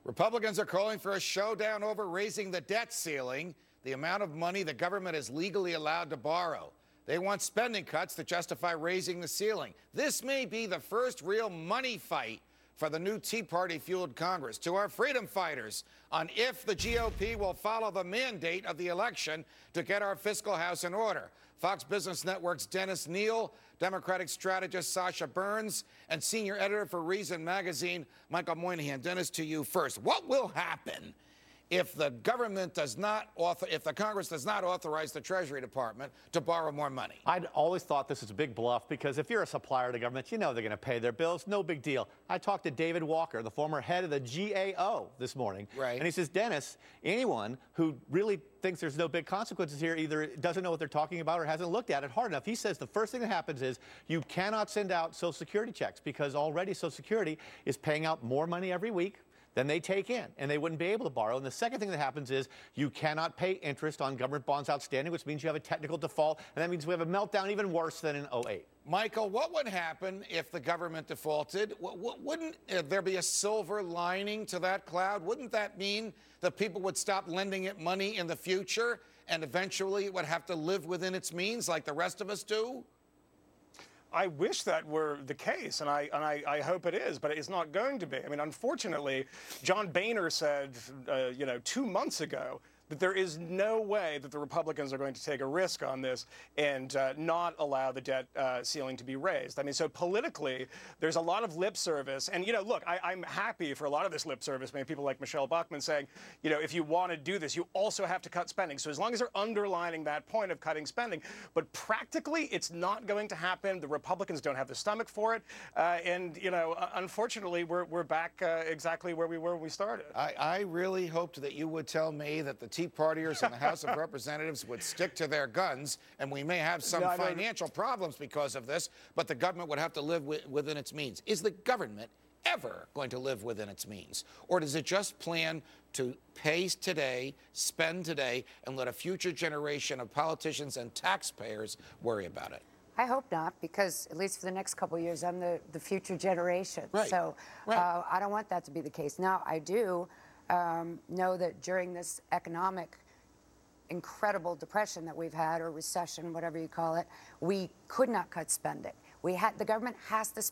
Republicans are calling for a showdown over raising the debt ceiling, the amount of money the government is legally allowed to borrow. They want spending cuts to justify raising the ceiling. This may be the first real money fight for the new Tea Party-fueled Congress. To our freedom fighters on if the GOP will follow the mandate of the election to get our fiscal house in order. Fox Business Network's Dennis Neal, Democratic strategist Sasha Burns, and senior editor for Reason Magazine, Michael Moynihan. Dennis, to you first. What will happen if the government does not if the Congress does not authorize the Treasury Department to borrow more money? I'd always thought this was a big bluff because if you're a supplier to government, you know they're going to pay their bills. No big deal. I talked to David Walker, the former head of the GAO, this morning. Right. And he says, Dennis, anyone who really thinks there's no big consequences here either doesn't know what they're talking about or hasn't looked at it hard enough. He says the first thing that happens is you cannot send out Social Security checks because already Social Security is paying out more money every week than they take in, and they wouldn't be able to borrow. And the second thing that happens is you cannot pay interest on government bonds outstanding, which means you have a technical default, and that means we have a meltdown even worse than in 08. Michael, what would happen if the government defaulted? Wouldn't there be a silver lining to that cloud? Wouldn't that mean that people would stop lending it money in the future and eventually it would have to live within its means like the rest of us do? I wish that were the case, and I hope it is, but it's not going to be. I mean, unfortunately, John Boehner said, 2 months ago that there is no way that the Republicans are going to take a risk on this and not allow the debt ceiling to be raised. I mean, so politically, there's a lot of lip service. And, look, I'm happy for a lot of this lip service. I mean, people like Michelle Bachmann saying, if you want to do this, you also have to cut spending. So as long as they're underlining that point of cutting spending. But practically, it's not going to happen. The Republicans don't have the stomach for it. Unfortunately, we're back exactly where we were when we started. I really hoped that you would tell me that the Tea Partiers in the House of Representatives would stick to their guns, and we may have some financial problems because of this, but the government would have to live within its means. Is the government ever going to live within its means? Or does it just plan to pay today, spend today, and let a future generation of politicians and taxpayers worry about it? I hope not, because at least for the next couple of years, I'm the future generation. Right. So I don't want that to be the case. Now, I do know that during this economic incredible depression that we've had, or recession, whatever you call it, we could not cut spending. The government has to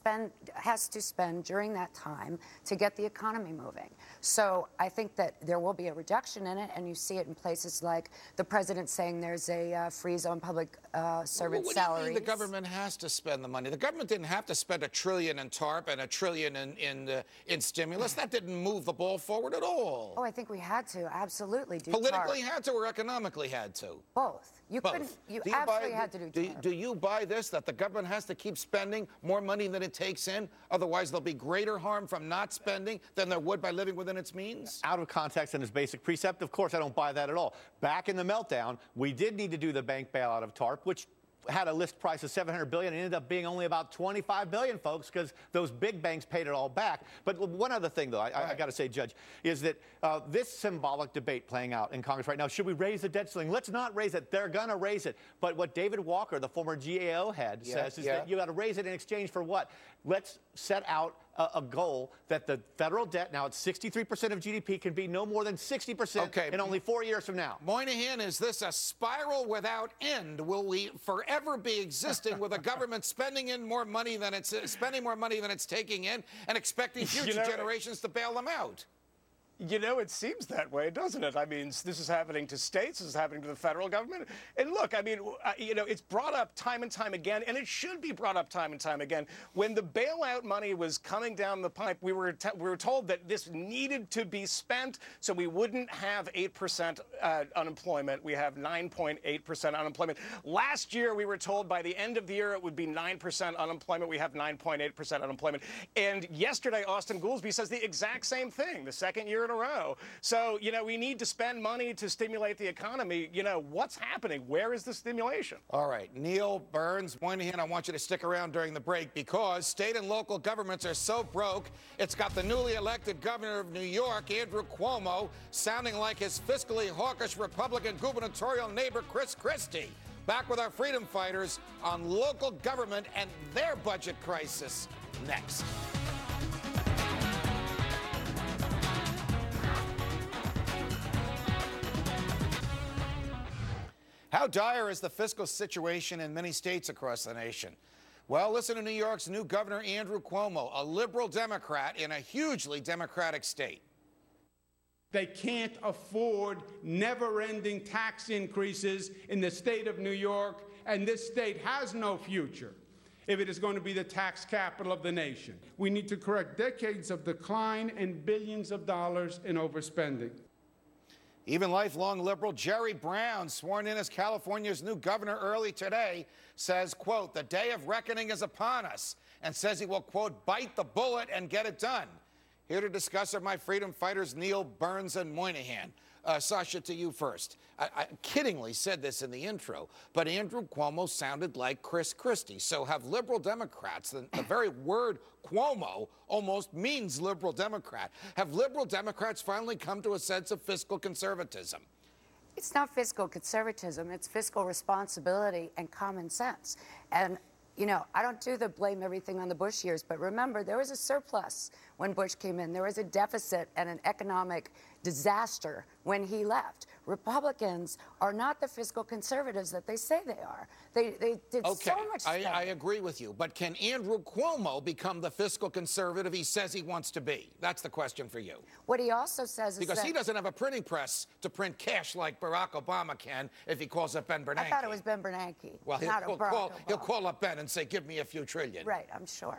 spend during that time to get the economy moving. So I think that there will be a reduction in it, and you see it in places like the president saying there's a freeze on public servant salaries. What do you mean the government has to spend the money? The government didn't have to spend $1 trillion in TARP and $1 trillion in stimulus. That didn't move the ball forward at all. Oh, I think we had to absolutely do politically TARP. had to, or economically had to? Both. You couldn't. You absolutely had to do TARP. Do you buy this, that the government has to keep spending more money than it takes in? Otherwise, there'll be greater harm from not spending than there would by living within its means? Out of context and his basic precept, of course, I don't buy that at all. Back in the meltdown, we did need to do the bank bailout of TARP, which had a list price of $700 billion. It ended up being only about $25 billion, folks, because those big banks paid it all back. But one other thing, though, I got to say, Judge, is that this symbolic debate playing out in Congress right now, should we raise the debt ceiling? Let's not raise it. They're going to raise it. But what David Walker, the former GAO head, says is that you got to raise it in exchange for what? Let's set out a goal that the federal debt, now it's 63% of GDP, can be no more than 60% in only 4 years from now. Moynihan, is this a spiral without end? Will we forever be existing with a government spending more money than it's taking in and expecting future generations to bail them out? It seems that way, doesn't it? I mean, this is happening to states, this is happening to the federal government. And look, I mean, it's brought up time and time again, and it should be brought up time and time again. When the bailout money was coming down the pipe, we were told that this needed to be spent so we wouldn't have 8% unemployment. We have 9.8% unemployment. Last year, we were told by the end of the year it would be 9% unemployment. We have 9.8% unemployment. And yesterday, Austan Goolsbee says the exact same thing, the second year in a row. So, we need to spend money to stimulate the economy. What's happening? Where is the stimulation? All right. Neal, Burns, Moynihan, I want you to stick around during the break because state and local governments are so broke, it's got the newly elected governor of New York, Andrew Cuomo, sounding like his fiscally hawkish Republican gubernatorial neighbor, Chris Christie. Back with our freedom fighters on local government and their budget crisis next. How dire is the fiscal situation in many states across the nation? Well, listen to New York's new governor, Andrew Cuomo, a liberal Democrat in a hugely Democratic state. They can't afford never-ending tax increases in the state of New York, and this state has no future if it is going to be the tax capital of the nation. We need to correct decades of decline and billions of dollars in overspending. Even lifelong liberal Jerry Brown, sworn in as California's new governor early today, says, quote, the day of reckoning is upon us, and says he will, quote, bite the bullet and get it done. Here to discuss are my freedom fighters, Neil, Burns, and Moynihan. Sasha, to you first. I kiddingly said this in the intro, but Andrew Cuomo sounded like Chris Christie. So have liberal Democrats, the very word Cuomo almost means liberal Democrat. Have liberal Democrats finally come to a sense of fiscal conservatism? It's not fiscal conservatism. It's fiscal responsibility and common sense. And you know, I don't do the blame everything on the Bush years, but remember, there was a surplus when Bush came in. There was a deficit and an economic disaster when he left. Republicans are not the fiscal conservatives that they say they are. They did so much spending. I agree with you, but can Andrew Cuomo become the fiscal conservative he says he wants to be? That's the question for you. What he also says is because he doesn't have a printing press to print cash like Barack Obama can if he calls up Ben Bernanke. I thought it was Ben Bernanke. Well, he'll call up Ben and say, give me a few trillion. Right, I'm sure.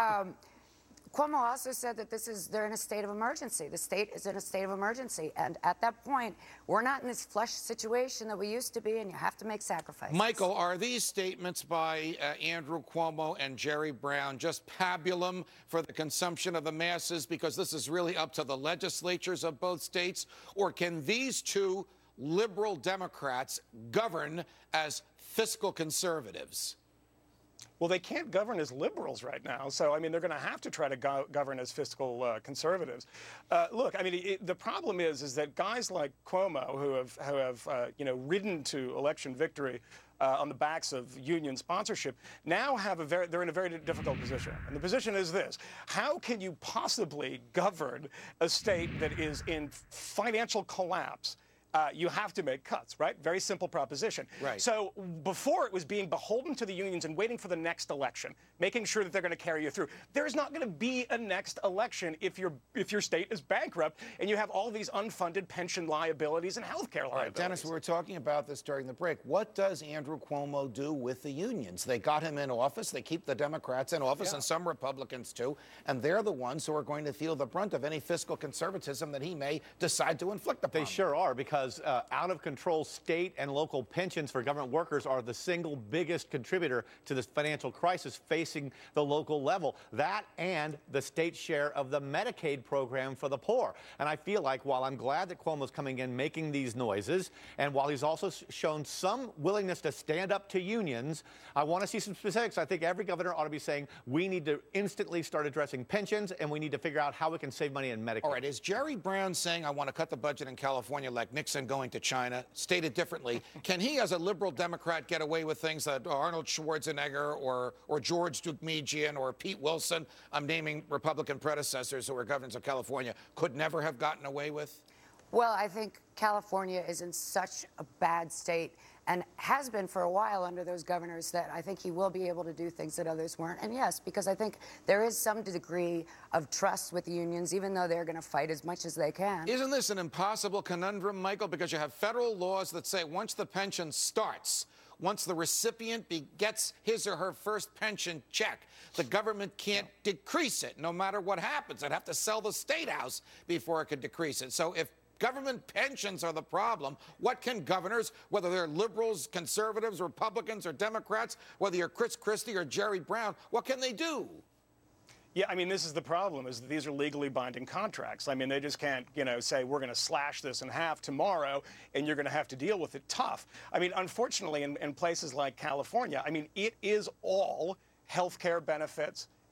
Cuomo also said that they're in a state of emergency. The state is in a state of emergency. And at that point, we're not in this flush situation that we used to be, and you have to make sacrifices. Michael, are these statements by Andrew Cuomo and Jerry Brown just pabulum for the consumption of the masses because this is really up to the legislatures of both states? Or can these two liberal Democrats govern as fiscal conservatives? Well, they can't govern as liberals right now, so I mean they're going to have to try to govern as fiscal conservatives. Look, I mean the problem is that guys like Cuomo, who have ridden to election victory on the backs of union sponsorship, now they're in a very difficult position. And the position is this: how can you possibly govern a state that is in financial collapse? You have to make cuts, right? Very simple proposition. Right. So before it was being beholden to the unions and waiting for the next election, making sure that they're going to carry you through. There's not going to be a next election if your state is bankrupt and you have all these unfunded pension liabilities and health care liabilities. All right, Dennis, we were talking about this during the break. What does Andrew Cuomo do with the unions? They got him in office. They keep the Democrats in office, and some Republicans too. And they're the ones who are going to feel the brunt of any fiscal conservatism that he may decide to inflict upon them. They sure are, because out-of-control state and local pensions for government workers are the single biggest contributor to this financial crisis facing the local level. That and the state share of the Medicaid program for the poor. And I feel like while I'm glad that Cuomo's coming in making these noises, and while he's also shown some willingness to stand up to unions, I want to see some specifics. I think every governor ought to be saying we need to instantly start addressing pensions, and we need to figure out how we can save money in Medicaid. All right, is Jerry Brown saying I want to cut the budget in California like Nixon going to China? Stated differently, can he as a liberal Democrat get away with things that Arnold Schwarzenegger or George Deukmejian or Pete Wilson, I'm naming Republican predecessors who were governors of California, could never have gotten away with? Well, I think California is in such a bad state and has been for a while under those governors that I think he will be able to do things that others weren't. And yes, because I think there is some degree of trust with the unions, even though they're going to fight as much as they can. Isn't this an impossible conundrum, Michael? Because you have federal laws that say once the pension starts, once the recipient gets his or her first pension check, the government can't decrease it no matter what happens. They'd have to sell the state house before it could decrease it. So if government pensions are the problem, what can governors, whether they're liberals, conservatives, Republicans, or Democrats, whether you're Chris Christie or Jerry Brown, what can they do? Yeah, I mean, this is the problem, is that these are legally binding contracts. I mean, they just can't, say we're going to slash this in half tomorrow and you're going to have to deal with it tough. I mean, unfortunately, in places like California, I mean, it is all health care benefits,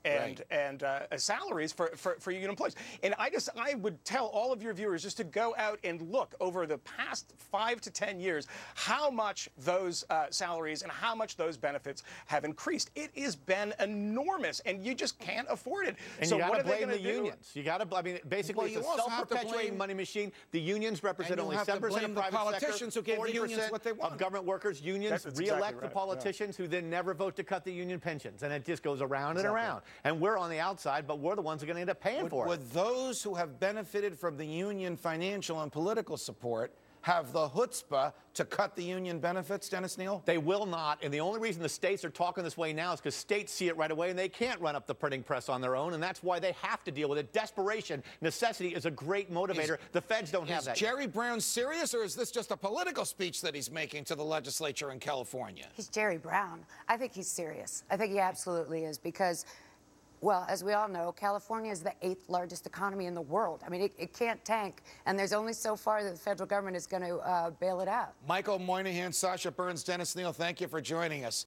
and salaries for union employees. And I would tell all of your viewers just to go out and look over the past 5 to 10 years how much those salaries and how much those benefits have increased. It has been enormous, and you just can't afford it. And so you what got to are they blame going the to do? unions. You got to, I mean, basically, Well, it's you a also have to self-perpetuating blame- money machine. The unions represent And you only have to 7% blame of the private politicians sector, who gave the unions 40% what they of wanted. government workers. Unions That's re-elect exactly the right, politicians who then never vote to cut the union pensions, and it just goes around and around. And we're on the outside, but we're the ones who are going to end up paying for it. Would those who have benefited from the union financial and political support have the chutzpah to cut the union benefits, Dennis Neal? They will not, and the only reason the states are talking this way now is because states see it right away, and they can't run up the printing press on their own, and that's why they have to deal with it. Desperation, necessity is a great motivator. The feds don't have Is that yet. Jerry Brown serious, or is this just a political speech that he's making to the legislature in California? He's Jerry Brown. I think he's serious. I think he absolutely is because, well, as we all know, California is the 8th largest economy in the world. I mean, it can't tank, and there's only so far that the federal government is going to bail it out. Michael Moynihan, Sasha Burns, Dennis Neal, thank you for joining us.